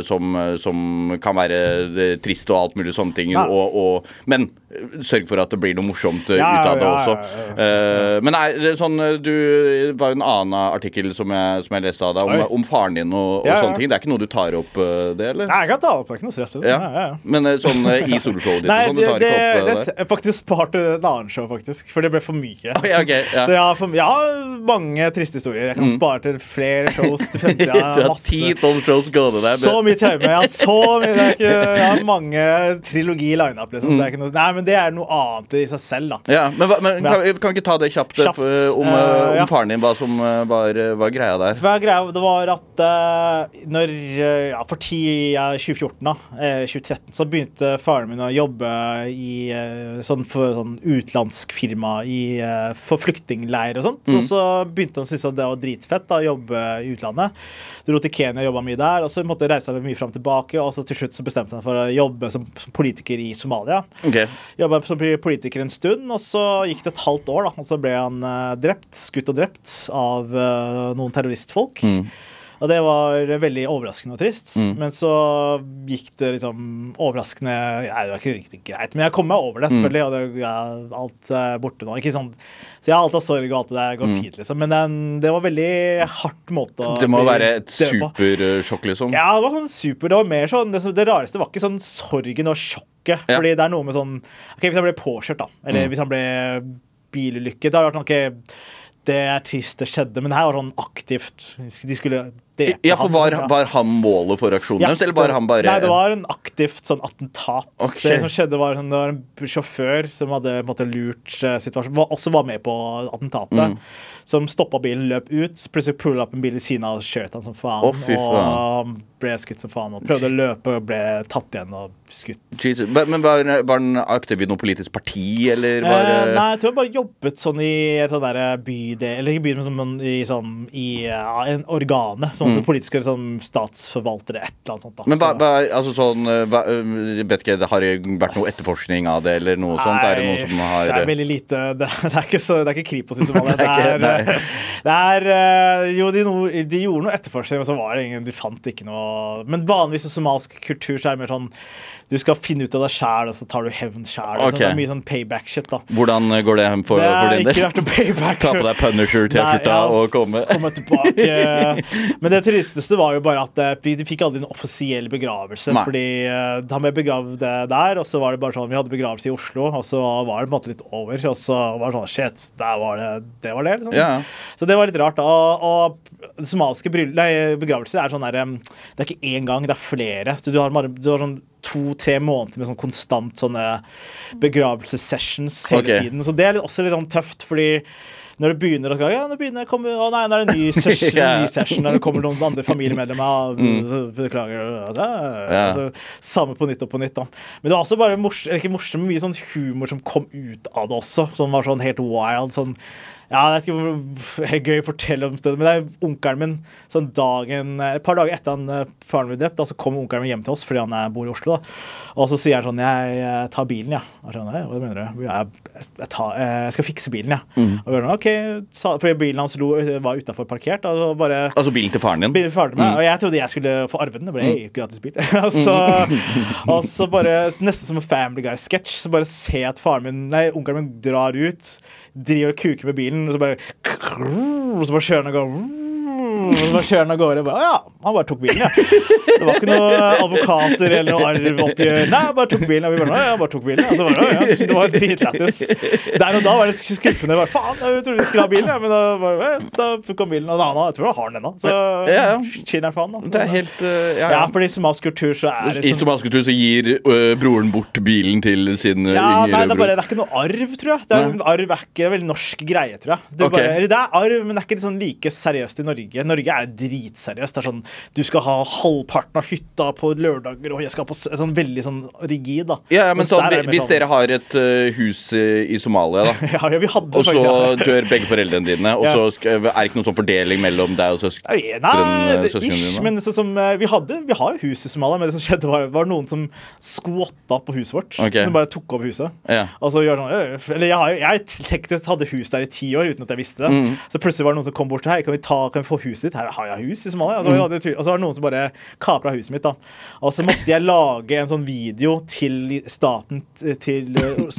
som kan være trist og alt mulig sånne ting, men sørg for at det blir noe morsomt ut av det også. Men det sånn, det var jo en annen artikkel som jeg leste av deg om faren din og sånne ting. Det ikke noe du tar opp det, eller? Nei, jeg kan ta opp, det ikke noe stress. Men sånn i soloshowet ditt og sånn, du tar ikke opp det? Det faktisk spart et annet show, faktisk. For det ble for mye. Så jeg har mange triste historier. Jeg kan spare til flere shows til fremtiden. Du har 10-12 shows gående der. Så mye traume. Jeg har mange trilogi line-up, liksom. Det ikke noe, nei, men det noe annet i seg selv da. Ja, men kan ikke ta det kjapt om faren din, hva som var greia der? Det var at når, for 2014 da, 2013, så begynte faren min å jobbe i for sånn utlandsk firma for flyktningleir og sånt, så begynte han å synes at det var dritfett da, å jobbe i utlandet. Du dro til Kenya og jobbet mye der, og så måtte jeg reise mye frem og tilbake, og så til slutt så bestemte han for å jobbe som politiker i Somalia. Jobbet som politiker en stund, og så gikk det et halvt år da, og så ble han skutt og drept av noen terroristfolk. Og det var veldig overraskende og trist, men så gikk det liksom overraskende, det var ikke riktig greit, men jeg kom meg over det selvfølgelig, og det, alt borte nå, ikke sånn, så jeg har alt av sorg og alt det der går fint liksom, men det var veldig hardt måte det må være et supersjokk liksom. Ja, det var sånn super, det var mer sånn, det rareste var ikke sånn sorgen og sjokket, fordi det noe med sånn, ok, hvis han ble påkjørt da, eller hvis han ble bilulykket, da har det vært sånn, ok, det trist det skjedde, men det her var sånn aktivt, de skulle drepe for var han målet for aksjonen? Eller var han bare... Nei, det var en aktivt sånn attentat. Det som skjedde var, det var en sjåfør som hadde på en måte lurt situasjonen, også var med på attentatet. som stoppet bilen, løp ut, plutselig pullet opp en bil I siden av, skjøt han som faen, og ble skutt som faen, og prøvde å løpe og ble tatt igjen og skutt. Jesus. Men var han aktiv I noe politisk parti, eller Nei, jeg tror han bare jobbet sånn I et sånn der bydel, eller ikke bydel, men I en organe, sånn politiske sånn statsforvaltere, et eller annet sånt da. Men altså sånn, jeg vet ikke, det har vært noe etterforskning av det, eller noe sånt? Er det noe som har... Det veldig lite, det er ikke Kripos I Somalia, jo, de gjorde noe etterforskning, men så var det ingen, de fant ikke noe. Men vanligvis I somalsk kultur så det mer sånn du skal finne ut av deg selv, og så tar du hevn selv. Okay. Det mye sånn payback-shit da. Hvordan går det for din del? Det ikke vært noe payback. Ta på deg Punisher-t-skjorta og komme tilbake. Men det tristeste var jo bare at de fikk aldri en offisiell begravelse, fordi han ble begravd der, og så var det bare sånn, vi hadde begravelse I Oslo, og så var det på en måte litt over, og så var det sånn, shit, det var det liksom. Yeah. Så det var litt rart da, og somalske begravelser sånn der, det ikke en gang, det flere. Så du har sånn 2-3 måneder med sånn konstant sånne begravelsessessions hele tiden. Så det også litt sånn tøft, fordi når det begynner å komme, nå er det en ny session, når det kommer noen andre familiemedlemmer, beklager, altså, samme på nytt og på nytt da. Men det var også bare ikke morsomt, men mye sånn humor som kom ut av det også, som var sånn helt wild, sånn ja, det ikke hvor gøy å fortelle om stedet, men det onkelen min, sånn et par dager etter faren ble drept, da, så kom onkelen min hjem til oss, fordi han bor I Oslo, da. Og så sier han sånn, jeg tar bilen, ja. Og sånn, hva mener du? Jeg skal fikse bilen, ja. Og vi var sånn, ok, fordi bilen hans var utenfor parkert, og bare... Altså bilen til faren din? Bilen til faren min, og jeg trodde jeg skulle få arve den, det ble gratis bil. og så bare, nesten som en Family Guy-sketch, så bare se at onkelen min drar ut, driver og kuker med bilen, og så bare kjører han og går, og så bare kjører han av gårde, ja, han bare tok bilen, ja. Det var ikke noe advokater eller noe arvoppgjør. Nei, han bare tok bilen, og vi bare, ja, han bare tok bilen, ja. Så bare, ja, det var dritlættis. Der og da var det skuffende, bare, faen, jeg trodde vi skulle ha bilen, ja, men da kom bilen, og jeg tror han har den ennå, så kjenner faen da. Det helt, ja, fordi I somalsk kultur så det I somalsk kultur så gir broren bort bilen til sin yngre bror. Det ikke noe arv, tror jeg. Arv ikke veldig norsk greie, tror jeg. Det arv, men det ikke sånn like seriøst I Norge. Norge dritseriøst. Det sånn, du skal ha halvparten av hytta på lørdager, og jeg skal på sånn veldig sånn rigid, da. Ja, men sånn, hvis dere har et hus I Somalia, da, ja, vi hadde og så dør begge foreldrene dine, og så det ikke noen sånn fordeling mellom deg og søskene dine? Men sånn som, vi har hus I Somalia, men det som skjedde var noen som skvatta på huset vårt, som bare tok opp huset. Og så gjør sånn, eller jeg teknisk hadde hus der I 10 år, uten at jeg visste det. Så plutselig var det noen som kom bort, hei, kan vi få huset ditt? Her har jeg hus I Somalia. Og så var det noen som bare kapret huset mitt da. Og så måtte jeg lage en sånn video til staten, til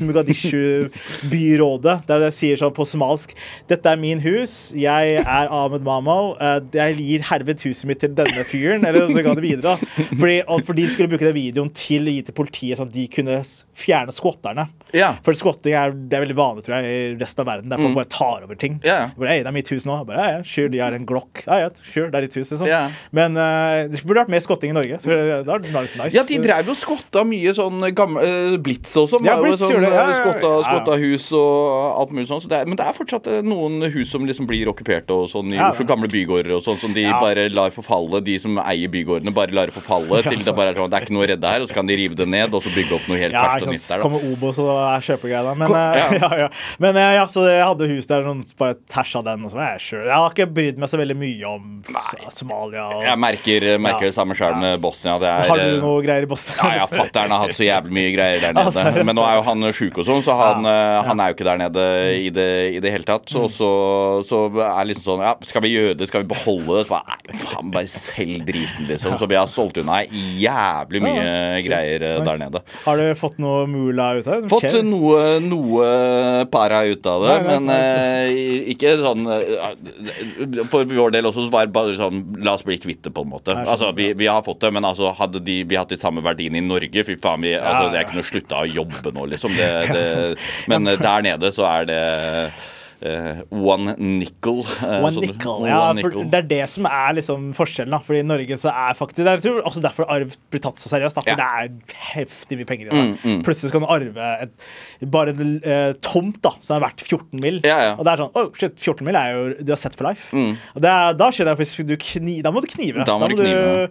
Mogadishu-byrådet, der jeg sier sånn på somalsk, dette min hus, jeg Ahmed Mamo, jeg gir herved huset mitt til denne fyren, eller så ga det videre. For de skulle bruke den videoen til å gi til politiet, sånn at de kunne fjerne squatterne. For squatting det veldig vanlig, tror jeg, I resten av verden, der folk bare tar over ting. Bare, det mitt hus nå. Bare, sure, de har en Glock. Sure, det ditt hus, liksom. Men det burde vært mer skotting I Norge, så det det nice. Ja, de drev jo skotta mye sånn Blitz og sånn. Blitz gjorde det. Skotta hus og alt mulig sånn. Så men det fortsatt noen hus som liksom blir okkupert og sånn I Oslo, gamle bygårder og sånn, som de bare lar forfalle, de som eier bygårdene bare lar forfalle, til det bare sånn, det ikke noe å redde her, og så kan de rive det ned, og så bygge opp noe helt ferskt og nytt der, da. Kommer Obos og kjøper greier da. Men så jeg hadde hus der, noen bare tæsja den, og så sure. Jeg har ikke brydd meg så veldig mye om Somalia. Jeg merker det samme selv med Bosnia. Har du noe greier I Bosnia? Ja, fatteren har hatt så jævlig mye greier der nede. Men nå jo han syk og sånn, så han jo ikke der nede I det hele tatt. Så liksom sånn, ja, skal vi gjøre det? Skal vi beholde det? Så faen, bare selv driten, liksom. Så vi har solgt unna jævlig mye greier der nede. Har du fått noe mula ut av det? Fått noe para ut av det, men ikke sånn for vår del også så var det bare sånn, la oss bli kvitt det på en måte. Altså, vi har fått det, men altså, hadde vi hatt de samme verdiene I Norge, fy faen, altså, det ikke noe slutta å jobbe nå, liksom. Men der nede så det one nickel. One nickel, ja, for det det som liksom forskjellen da, fordi I Norge så faktisk, jeg tror også derfor arv blir tatt så seriøst da, for det heftig mye penger I det. Plutselig skal du arve bare en tomt da, som verdt 14 mil, og det sånn, oh shit, 14 mil jo, du har sett for life. Og da skjer det, hvis du da må du knive. Da må du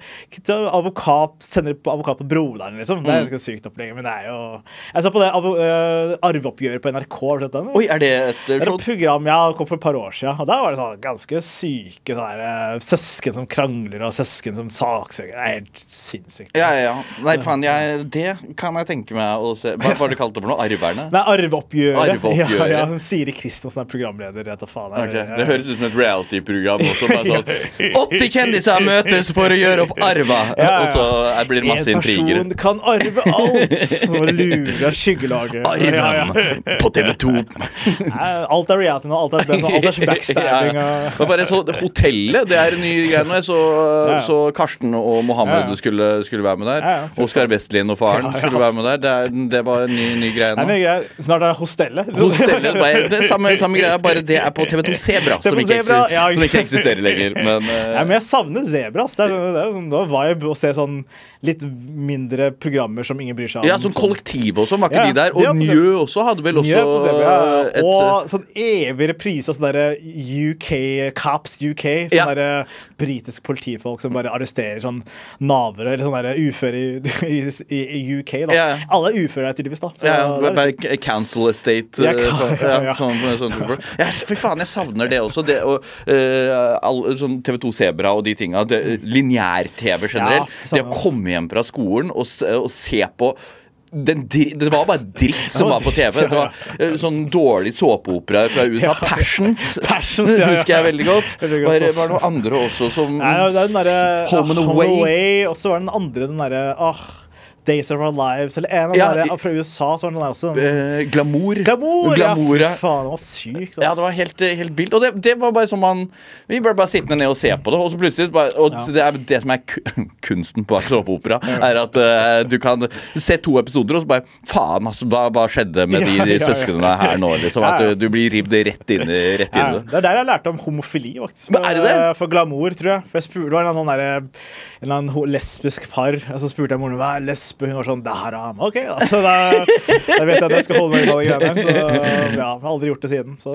sender advokat på broderen, liksom. Det ganske sykt opplegg, men det jo, jeg så på det arveoppgjøret på NRK, har du sett den? Oi, det et program, kom for et par år siden, og der var det sånn ganske syke søsken som krangler og søsken som saksøker. Det helt sinnssykt. Ja. Nei, faen, det kan jeg tenke meg å se. Hva var det kalt det for noe? Arverne? Nei, arveoppgjøret. Ja, Siri Kristiansen programleder, rett og faen. Okay. Det høres ut som et reality-program også. Sånn, 80 kjendiser møtes for å gjøre opp arva, og så blir det masse intriger. En person kan arve alt, så lurer skyggelaget. Arven på TV2. Alt reality nå, alt backstabbing. Bare så, hotellet, det en ny greie nå. Så Karsten og Mohammed skulle være med der. Oskar Vestlin og faren skulle være med der. Det var en ny greie nå. Snart det hostellet. Hostellet, det samme greia, bare det på TV2 Zebra, som ikke eksisterer lenger. Men jeg savner Zebra. Det sånn, det var vibe å se sånn litt mindre programmer som ingen bryr seg om. Ja, sånn kollektiv også, var ikke de der? Og Njø også hadde vel også og sånn evig reprise av sånn der Cops UK, sånn der britisk politifolk som bare arresterer sånn navere, eller sånn der uføre I UK da. Alle uføre tydeligvis da. Bare Council Estate. Fy faen, jeg savner det også. Det, og, sånn TV2 Zebra og de tingene, lineær-TV generelt. Det å komme hjem fra skolen og se på det var bare dritt som var på TV. Det var sånn dårlig såpeopera fra USA. Passions husker jeg veldig godt. Var det noen andre også som Home and Away. Og så var den andre den der Days of Our Lives, eller en av dem fra USA, så var den der også. Glamour, ja. Faen, det var sykt. Altså. Ja, det var helt vilt. Og det var bare som vi ble bare sittende ned og se på det, og så plutselig, og det som kunsten på såpeopera, at du kan se 2 episoder, og så bare, faen, altså, hva skjedde med de søskene her nå, liksom, at du blir ribbet rett inn i det. Det der jeg lærte om homofili, faktisk. Men det? For Glamour, tror jeg. For jeg spurte, det var en annen lesbisk par, og så spurte jeg moren, hva lesbisk? Hun var sånn, det haram. Ok, da. Så da vet jeg at jeg skal holde meg I alle greiene. Så jeg har aldri gjort det siden. Så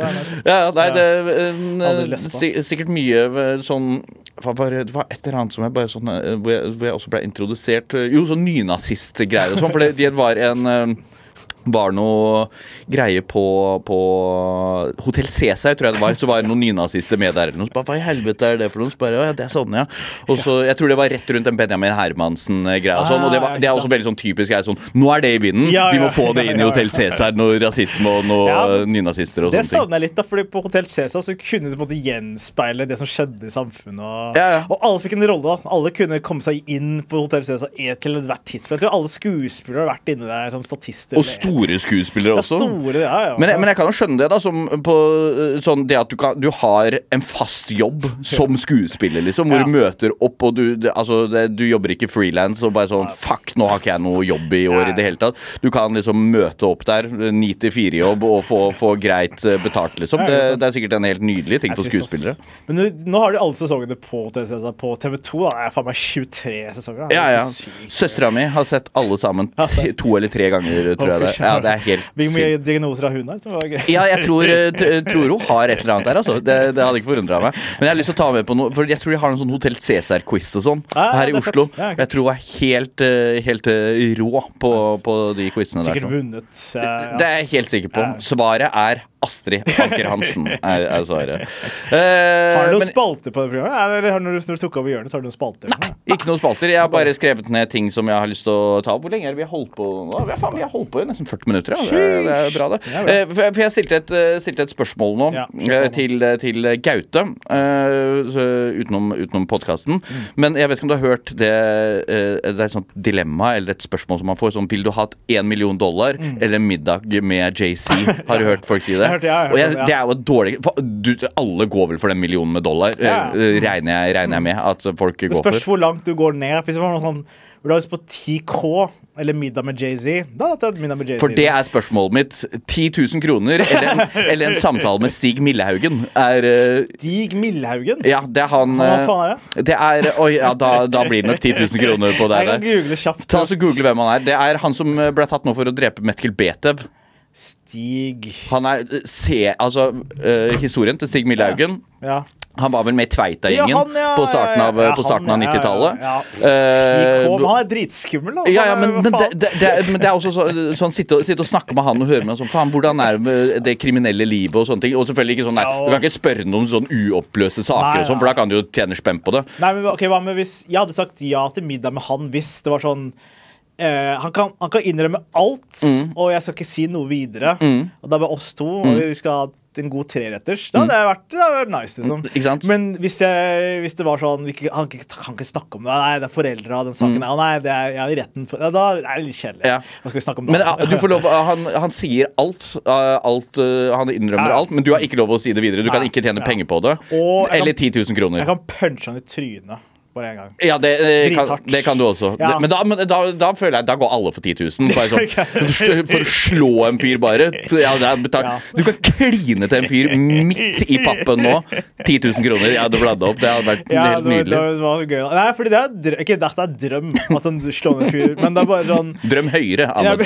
det sikkert mye sånn, det var et eller annet som jeg bare sånn, hvor jeg også ble introdusert, sånn nynazist-greier og sånn, for det var noe greie på Hotel Cæsar, tror jeg det var, så var det noen nynazister med der, og så bare, hva I helvete det for noe? Så bare, ja, det sånn, ja. Og så, jeg tror det var rett rundt en Benjamin Hermansen-greie og sånn, og det også veldig sånn typisk sånn, nå det I vinden, vi må få det inn I Hotel Cæsar, noe rasisme og noe nynazister og sånne ting. Det savner jeg litt da, fordi på Hotel Cæsar så kunne det på en måte gjenspeile det som skjedde I samfunnet, og alle fikk en rolle da, alle kunne komme seg inn på Hotel Cæsar til et hvert tidspunkt. Jeg tror alle skuespillere har vært inne der som statister. Og store skuespillere også. Ja. Men jeg kan jo skjønne det da, som på sånn det at du har en fast jobb som skuespiller, liksom, hvor du møter opp, og du jobber ikke freelance, og bare sånn, fuck, nå har ikke jeg noe jobb I år I det hele tatt. Du kan liksom møte opp der, 9-4 jobb, og få greit betalt, liksom. Det sikkert en helt nydelig ting for skuespillere. Men nå har de alle sesongene på TV2, da. Jeg faen meg 23 sesonger. Ja. Søstera mi har sett alle sammen 2 eller 3 ganger, tror jeg det. Ja, det helt Hvor mye diagnoser har hun der? Ja, jeg tror hun har et eller annet der, altså. Det hadde ikke forundret meg. Men jeg har lyst til å ta med på noe, for jeg tror de har en sånn Hotel Cæsar-quiz og sånn, her I Oslo. Jeg tror hun helt rå på de quizene der. Sikkert vunnet. Det jeg helt sikker på. Svaret Astrid Anker Hansen svaret. Har du noen spalter på det programmet? Eller når du tok over hjørnet, så har du noen spalter? Nei, ikke noen spalter. Jeg har bare skrevet ned ting som jeg har lyst til å ta. Hvor lenge vi har holdt på nå? Vi har holdt på I nesten 40 minutter. Det bra det. For jeg stilte et spørsmål nå til Gaute, utenom podcasten. Men jeg vet ikke om du har hørt det et sånt dilemma, eller et spørsmål som man får, sånn, vil du ha $1 million eller middag med Jay-Z? Har du hørt folk si det? det jo et dårlig alle går vel for den millionen med dollar, regner jeg med at folk går for. Det spørs hvor langt du går ned. Hvis det var noe sånn hvor du har lyst på 10K eller middag med Jay-Z, da hadde jeg middag med Jay-Z. For det spørsmålet mitt. 10 000 kroner eller en samtale med Stig Millehaugen Stig Millehaugen? Ja, det han hva faen det? Oi, ja, da blir det nok 10 000 kroner på deg. Jeg kan google kjapt. Ta og google hvem han Det han som ble tatt nå for å drepe Metkel Betev. Stig Han historien til Stig Millehaugen. Ja. Han var vel med i Tveita-gjengen på starten av 90-tallet. 10K, men han dritskummel da. Men det også sånn sitte og snakke med han og høre med sånn, faen, hvordan det kriminelle livet og sånne ting. Og selvfølgelig ikke sånn, du kan ikke spørre noen sånn uoppløse saker og sånn, for da kan du jo tjene spenn på det. Nei, men ok, hva med hvis jeg hadde sagt ja til middag med han hvis det var sånn han kan innrømme alt, og jeg skal ikke si noe videre, og det bare oss to, og vi skal ha en god treretters, da hadde det vært nice, liksom. Men hvis det var sånn, han kan ikke snakke om det, nei, det foreldre av den saken, nei, jeg i retten, da det litt kjedelig. Hva skal vi snakke om da? Men du får lov, han sier alt, han innrømmer alt, men du har ikke lov å si det videre, du kan ikke tjene penger på det, eller 10 000 kroner. Jeg kan punche han i trynet. Bare en gang. Ja, det kan du også. Ja. Men da føler jeg da går alle for 10 000. For å slå en fyr bare. Du kan kline til en fyr midt i pappen nå. 10 000 kroner. Jeg hadde bladdet opp. Det hadde vært helt nydelig. Det var gøy. Nei, fordi ikke dette drøm at han slår en fyr, men det bare sånn drøm høyere.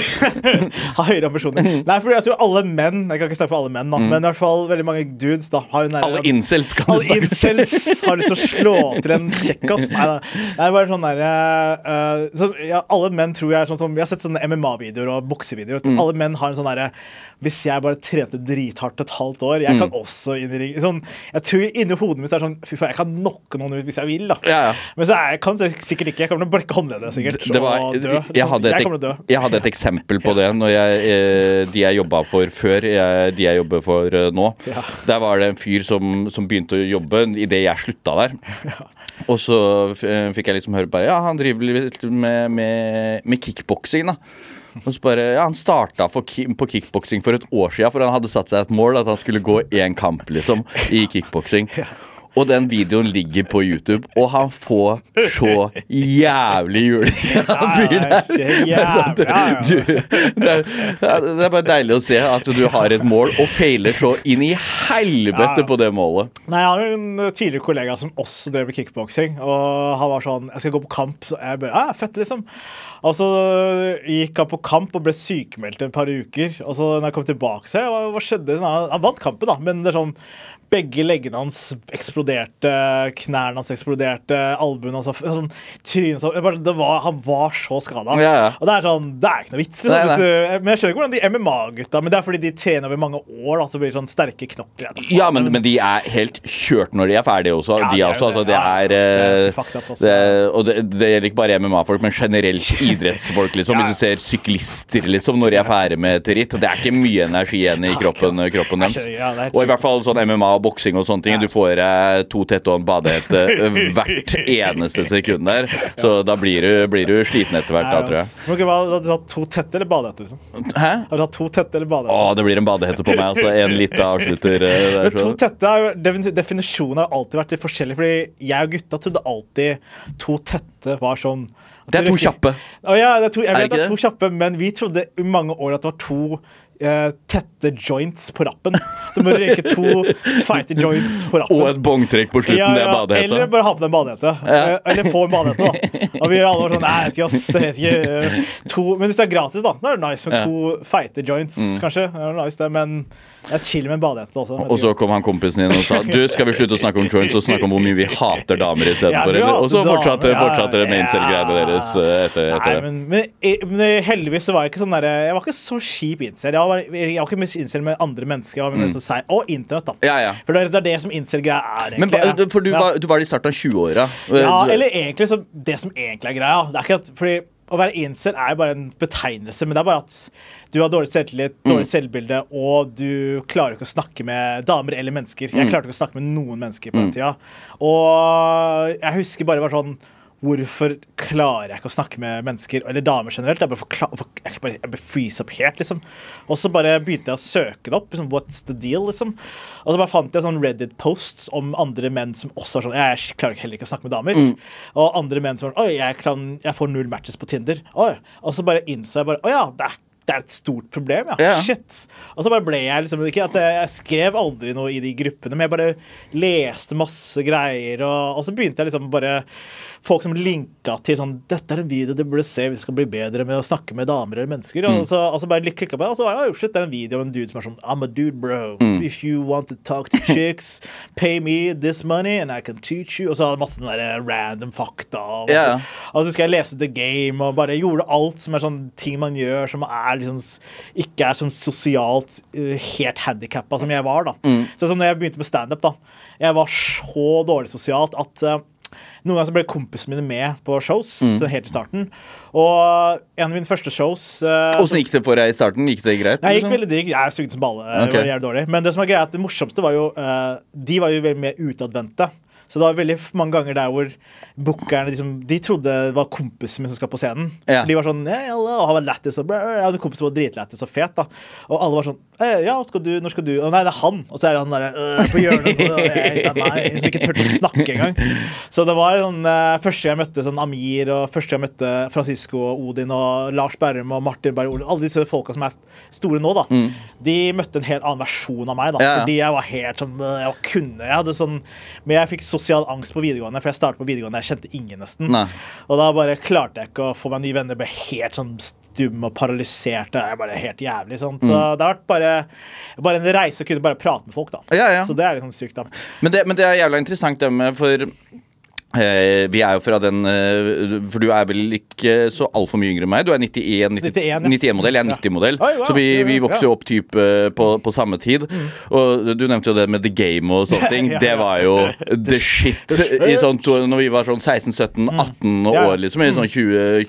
Ha høyere ambisjoner. Nei, fordi jeg tror alle menn, jeg kan ikke snakke for alle menn, men i hvert fall veldig mange dudes da, har jo alle incels har lyst til å slå til en kjekk. Nei, det bare sånn der alle menn tror jeg sånn som jeg har sett sånne MMA-videoer og boksevideoer. Alle menn har en sånn der hvis jeg bare trente drithardt et halvt år, jeg kan også inn i ring sånn, jeg tror inni hodet mitt sånn, fy faen, jeg kan nokke noen ut hvis jeg vil da. Men så jeg kan sikkert ikke, jeg kommer til å brekke håndledet sikkert og dø. Jeg hadde et eksempel på det når de jeg jobbet for før, de jeg jobber for nå. Der var det en fyr som begynte å jobbe i det jeg slutta der. Og så fikk jeg liksom høre bare, han driver litt med kickboksing da. Og så bare, han startet på kickboksing for et år siden, for han hadde satt seg et mål at han skulle gå en kamp liksom i kickboksing. Og den videoen ligger på YouTube, og han får så jævlig juling. Det bare deilig å se at du har et mål, og feiler så inn i helvete på det målet. Nei, jeg har en tidligere kollega som også drev med kickboksing, og han var sånn, jeg skal gå på kamp, så jeg bare, fett liksom. Og så gikk han på kamp og ble sykemeldt en par uker, og så når jeg kom tilbake, så hva skjedde? Han vant kampen da, men det sånn, begge leggene hans eksploderte, knærne hans eksploderte, albuen hans, sånn, trynet han var så skadet. Og det sånn, det ikke noe vits. Liksom, men jeg skjønner ikke hvordan de MMA-gutta, men det fordi de trener over mange år, da, så blir det sånn sterke knokler. Ja, men de helt kjørt når de ferdige også. De også, altså, og det gjelder ikke bare MMA-folk, men generelt idrettsfolk, liksom. Hvis du ser syklister, liksom, når de ferdige med et ritt, det ikke mye energi igjen i kroppen deres. Og i hvert fall sånn MMA og boksing og sånne ting, du får 2 tette og en badehette hvert eneste sekund der, så da blir du sliten etter hvert da, tror jeg. Men har du tatt 2 tette eller badehette, liksom? Hæ? Har du tatt 2 tette eller badehette? Det blir en badehette på meg, altså en litt avslutter der. Men 2 tette, definisjonen har alltid vært litt forskjellig, fordi jeg og gutta trodde alltid 2 tette var sånn det 2 kjappe. Ja, jeg vet det 2 kjappe, men vi trodde i mange år at det var 2 tette joints på rappen. Du må røyke 2 feite joints på rappen. Og et bongtrekk på slutten, det badehette. Eller bare ha på den badehette. Eller få en badehette da. Og vi alle var sånn, nei, jeg vet ikke, men hvis det gratis da, da det nice med 2 feite joints, kanskje. Det nice det, men jeg chiller med en badehette også. Og så kom han kompisen din og sa, skal vi slutte å snakke om joints og snakke om hvor mye vi hater damer i stedet for, og så fortsatte det med incel-greiene deres etter det. Men heldigvis så var jeg ikke sånn der, jeg var ikke så kjip incel. Jeg var ikke mye incel med andre mennesker, jeg var med seg, og internett da. For det det som incel-greia egentlig. Men for du var i starten av 20-åra. Ja, eller egentlig så, det som egentlig greia, det ikke at, fordi å være incel bare en betegnelse, men det bare at du har dårlig selvtillit, dårlig selvbilde, og du klarer ikke å snakke med damer eller mennesker. Jeg klarte ikke å snakke med noen mennesker på den tida. Og jeg husker bare var sånn, hvorfor klarer jeg ikke å snakke med mennesker, eller damer generelt, jeg bare freeze opp helt, liksom. Og så bare begynte jeg å søke det opp, liksom, what's the deal, liksom. Og så bare fant jeg sånn Reddit-posts om andre menn som også var sånn, jeg klarer heller ikke å snakke med damer. Og andre menn som var, jeg får 0 matches på Tinder. Og så bare innså jeg bare, det er et stort problem, shit. Og så bare ble jeg liksom, ikke at jeg skrev aldri noe i de gruppene, men jeg bare leste masse greier, og så begynte jeg liksom bare, folk som linket til sånn, dette er en video du burde se hvis du skal bli bedre med å snakke med damer eller mennesker, og så bare klikket på det, og så var det, shit, det er en video av en dude som sånn, I'm a dude, bro. If you want to talk to chicks, pay me this money, and I can teach you. Og så hadde masse den der random fakta, og så skal jeg lese The Game, og bare gjorde alt som sånn ting man gjør, som liksom, ikke sånn sosialt helt handicappet som jeg var da. Så når jeg begynte med stand-up da, jeg var så dårlig sosialt at noen ganger så ble kompisene mine med på shows helt i starten, og en av mine første shows Hvordan gikk det for deg i starten? Gikk det greit? Nei, gikk veldig digg. Jeg sugde som balle, det var jævlig dårlig. Men det som var greit, det morsomste var jo de var jo veldig mer utadvendte. Så det var veldig mange ganger der hvor bookerne, liksom, de trodde det var kompisen min som skal på scenen. For de var sånn, og han var lættis, og jeg hadde en kompis som var dritlættis og fet da. Og alle var sånn, når skal du? Og nei, det er han. Og så er det han der på hjørnet, som ikke tørte å snakke engang. Så det var sånn, første jeg møtte sånn Amir, og første jeg møtte Francisco og Odin, og Lars Berrum og Martin Berrum, alle disse folka som er store nå da, de møtte en helt annen versjon av meg da, fordi jeg var helt sånn, jeg hadde sånn, men jeg fikk sosial angst på videregående, for jeg startet på videregående, jeg kjente ingen nesten. Og da bare klarte jeg ikke å få meg nye venner, ble helt sånn stum og paralysert, det er bare helt jævlig sånn. Så det har vært bare en reise å kunne bare prate med folk da. Så det er litt sånn sykt da. Men det er jævla interessant det med, for vi er jo fra den, for du er vel ikke så alt for mye yngre enn meg. Du er 91-modell, jeg er 90-modell. Så vi vokser jo opp type på samme tid. Og du nevnte jo det med The Game og sånne ting. Det var jo the shit i sånn, når vi var sånn 16-17-18 år, liksom, i sånn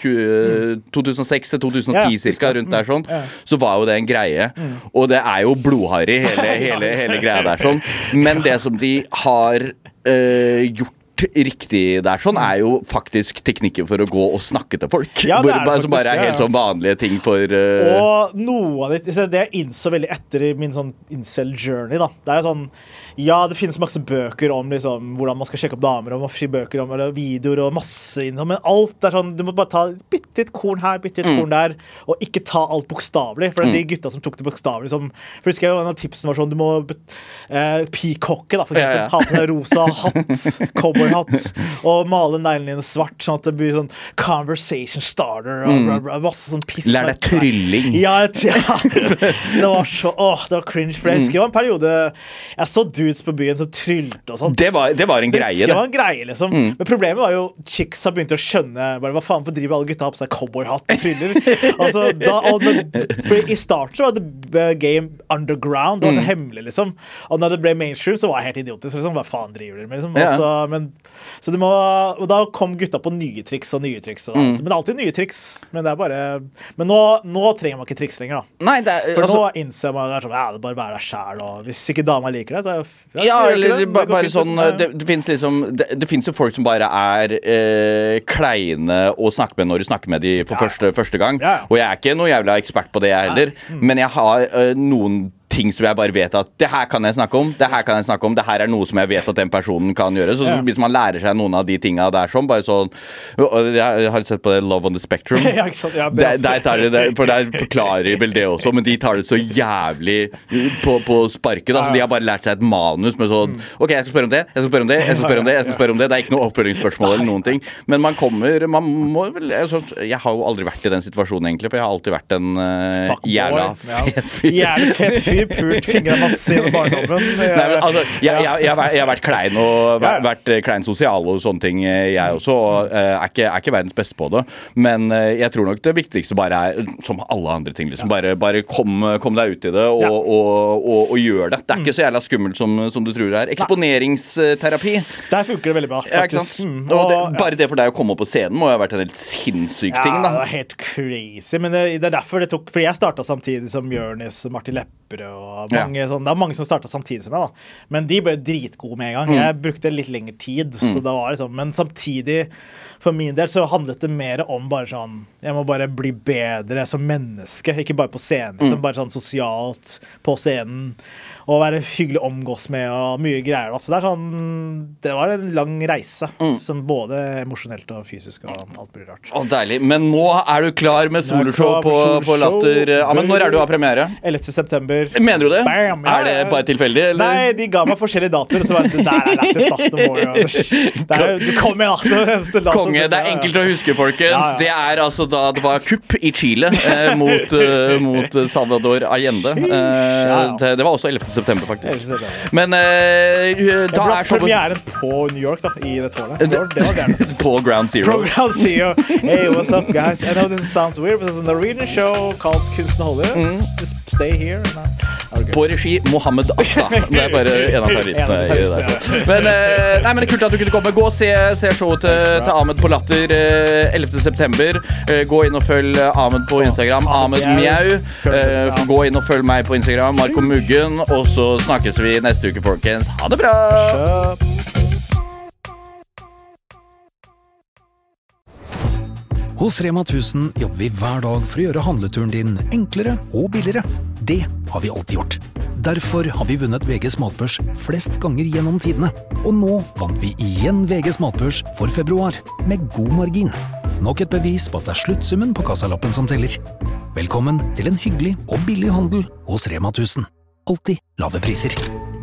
2006 til 2010 cirka, rundt der sånn, så var jo det en greie. Og det er jo blodharry, hele greia der sånn. Men det som de har gjort riktig der sånn, er jo faktisk teknikken for å gå og snakke til folk. Som bare er helt sånn vanlige ting for Og noe av det jeg innså veldig etter i min sånn incel journey da, det er sånn, det finnes masse bøker om liksom, hvordan man skal sjekke opp damer, og masse bøker om eller videoer og masse innhold, men alt er sånn, du må bare ta bitte litt korn her, bitte litt korn der, og ikke ta alt bokstavlig, for de gutta som tok det bokstavlig, som, for husker jeg, en av tipsene var sånn, du må peacocke da, for eksempel, ha på deg rosa hatt, cowboyhatt, og male neglene dine svart, sånn at det blir sånn conversation starter, og masse sånn piss. Lær deg trylling. Det var så, det var cringe, for jeg husker det var en periode, jeg så dudes på byen som tryllte og sånt. Det var en greie, det var en greie, liksom. Men problemet var jo, chicks har begynt å skjønne, bare, hva faen, for driver alle gutta har på seg cowboyhatt og tryller? For i starten var det game underground, det var så hemmelig, liksom. Og når det ble mainstream, så var jeg helt idiotisk, liksom. Hva faen driver dere med, liksom? Så det må, og da kom gutta på nye triks og nye triks. Men det er alltid nye triks, men det er bare, men nå trenger man ikke triks lenger da. Nei, for nå innser man det sånn, det er bare være deg selv, og hvis ikke dama liker det, så eller bare sånn, det finnes liksom, det finnes jo folk som bare er kleine å snakke med når du snakker med de for første gang, og jeg er ikke noe jævla ekspert på det jeg heller, men jeg har noen ting som jeg bare vet at det her kan jeg snakke om, det her er noe som jeg vet at den personen kan gjøre, så hvis man lærer seg noen av de tingene der sånn, bare sånn, jeg har sett på det Love on the Spectrum, der forklarer vel det også, men de tar det så jævlig på sparket da, så de har bare lært seg et manus med sånn, ok, jeg skal spørre om det, det er ikke noe oppfølgingsspørsmål eller noen ting, men man må vel, jeg har jo aldri vært i den situasjonen egentlig, for jeg har alltid vært en jævla fet fyr, pult fingret masse i barndommen. Jeg har vært klein og vært klein sosial og sånne ting, jeg også, og er ikke verdens beste på det, men jeg tror nok det viktigste bare er, som alle andre ting, liksom, bare kom deg ut i det og gjør det. Det er ikke så jævla skummelt som du tror det er. Eksponeringsterapi. Der funker det veldig bra, faktisk. Og bare det for deg å komme opp på scenen må jo ha vært en helt sinnssyk ting, da. Ja, det var helt crazy, men det er derfor det tok, fordi jeg startet samtidig som Jørnis og Martin Leppe hjelpere og mange sånn, det mange som startet samtidig som meg da, men de ble dritgode med en gang. Jeg brukte litt lengre tid, så det var liksom, men samtidig for min del så handlet det mer om bare sånn, jeg må bare bli bedre som menneske, ikke bare på scenen, som bare sånn sosialt på scenen, og være hyggelig omgås med og mye greier da. Så det sånn, det var en lang reise, som både emosjonelt og fysisk og alt blir rart. Å, deilig. Men nå du klar med soloshow på Latter. Ja, men når du har premiere? 11. september. Mener du det? Bam, det bare tilfeldig, eller? Nei, de ga meg forskjellige datoer, så var det der Latter Stat. Du kom igjen, det eneste dato. Konge, det enkelt å huske, folkens. Det altså da det var kupp i Chile mot Salvador Allende. Det var også 11. september, faktisk. Men da premieren på New York da, i det tårnet. Det var gærent. På Ground Zero. Hey, what's up, guys? I know this sounds weird, but it's a Norwegian show called Kunsten Holde. Just stay here. Okay. På regi Mohammed Atta. Det bare en av terroristene. Men det kult at du kunne komme. Gå og se showet til Ahmed på Latter 11. september. Gå inn og følg Ahmed på Instagram. Ahmed Mjau. Gå inn og følg meg på Instagram. Marco Muggen. Og så snakkes vi neste uke, folkens. Ha det bra! Hos Rema 1000 jobber vi hver dag for å gjøre handleturen din enklere og billigere. Det har vi alltid gjort. Derfor har vi vunnet VGs matbørs flest ganger gjennom tidene. Og nå vant vi igjen VGs matbørs for februar, med god margin. Nok et bevis på at det sluttsummen på kassalappen som teller. Velkommen til en hyggelig og billig handel hos Rema 1000. Alltid lave priser.